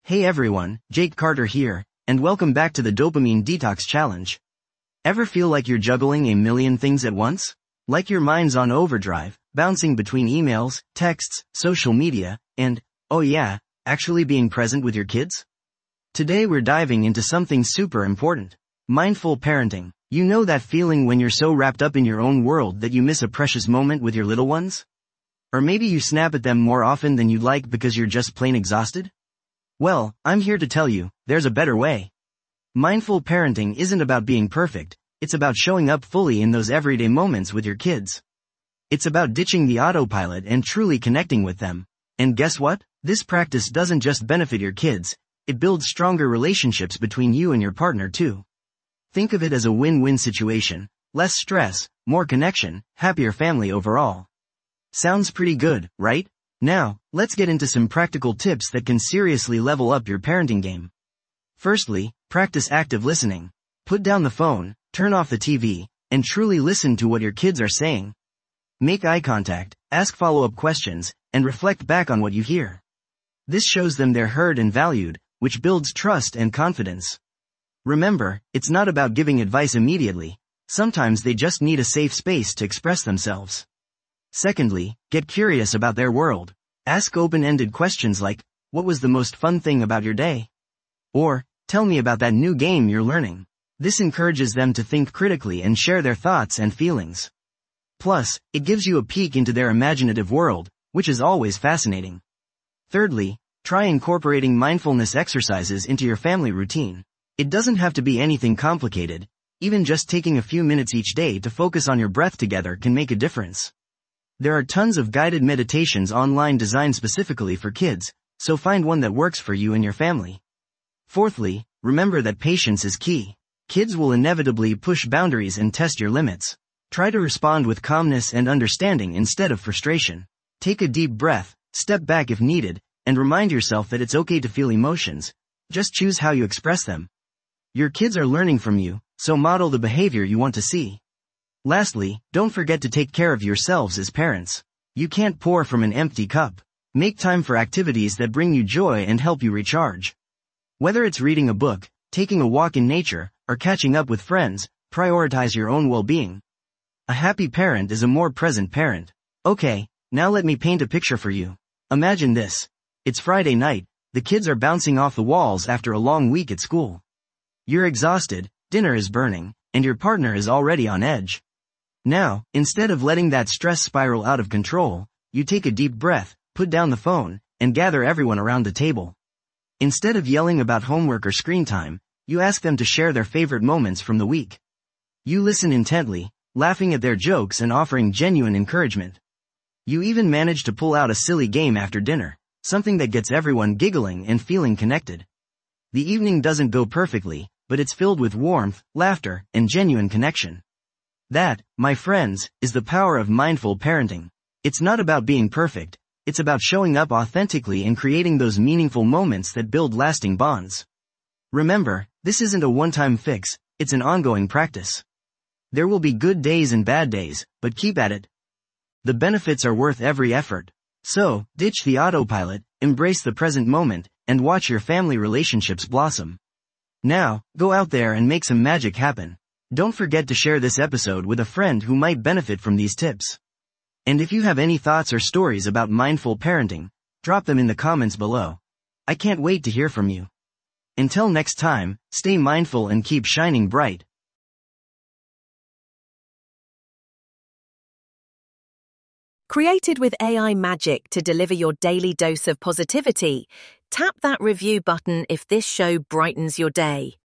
Hey everyone, Jake Carter here, and welcome back to the Dopamine Detox Challenge. Ever feel like you're juggling a million things at once? Like your mind's on overdrive, bouncing between emails, texts, social media, and, oh yeah, actually being present with your kids? Today we're diving into something super important. Mindful parenting. You know that feeling when you're so wrapped up in your own world that you miss a precious moment with your little ones? Or maybe you snap at them more often than you'd like because you're just plain exhausted? Well, I'm here to tell you, there's a better way. Mindful parenting isn't about being perfect, it's about showing up fully in those everyday moments with your kids. It's about ditching the autopilot and truly connecting with them. And guess what? This practice doesn't just benefit your kids, it builds stronger relationships between you and your partner too. Think of it as a win-win situation. Less stress, more connection, happier family overall. Sounds pretty good, right? Now, let's get into some practical tips that can seriously level up your parenting game. Firstly, practice active listening. Put down the phone, turn off the TV, and truly listen to what your kids are saying. Make eye contact, ask follow-up questions, and reflect back on what you hear. This shows them they're heard and valued, which builds trust and confidence. Remember, it's not about giving advice immediately. Sometimes they just need a safe space to express themselves. Secondly, get curious about their world. Ask open-ended questions like, what was the most fun thing about your day? Or, tell me about that new game you're learning. This encourages them to think critically and share their thoughts and feelings. Plus, it gives you a peek into their imaginative world, which is always fascinating. Thirdly, try incorporating mindfulness exercises into your family routine. It doesn't have to be anything complicated. Even just taking a few minutes each day to focus on your breath together can make a difference. There are tons of guided meditations online designed specifically for kids, so find one that works for you and your family. Fourthly, remember that patience is key. Kids will inevitably push boundaries and test your limits. Try to respond with calmness and understanding instead of frustration. Take a deep breath, step back if needed, and remind yourself that it's okay to feel emotions. Just choose how you express them. Your kids are learning from you, so model the behavior you want to see. Lastly, don't forget to take care of yourselves as parents. You can't pour from an empty cup. Make time for activities that bring you joy and help you recharge. Whether it's reading a book, taking a walk in nature, or catching up with friends, prioritize your own well-being. A happy parent is a more present parent. Okay, now let me paint a picture for you. Imagine this. It's Friday night, the kids are bouncing off the walls after a long week at school. You're exhausted, dinner is burning, and your partner is already on edge. Now, instead of letting that stress spiral out of control, you take a deep breath, put down the phone, and gather everyone around the table. Instead of yelling about homework or screen time, you ask them to share their favorite moments from the week. You listen intently, laughing at their jokes and offering genuine encouragement. You even manage to pull out a silly game after dinner, something that gets everyone giggling and feeling connected. The evening doesn't go perfectly, but it's filled with warmth, laughter, and genuine connection. That, my friends, is the power of mindful parenting. It's not about being perfect, it's about showing up authentically and creating those meaningful moments that build lasting bonds. Remember, this isn't a one-time fix, it's an ongoing practice. There will be good days and bad days, but keep at it. The benefits are worth every effort. So, ditch the autopilot, embrace the present moment, and watch your family relationships blossom. Now, go out there and make some magic happen. Don't forget to share this episode with a friend who might benefit from these tips. And if you have any thoughts or stories about mindful parenting, drop them in the comments below. I can't wait to hear from you. Until next time, stay mindful and keep shining bright. Created with AI magic to deliver your daily dose of positivity, tap that review button if this show brightens your day.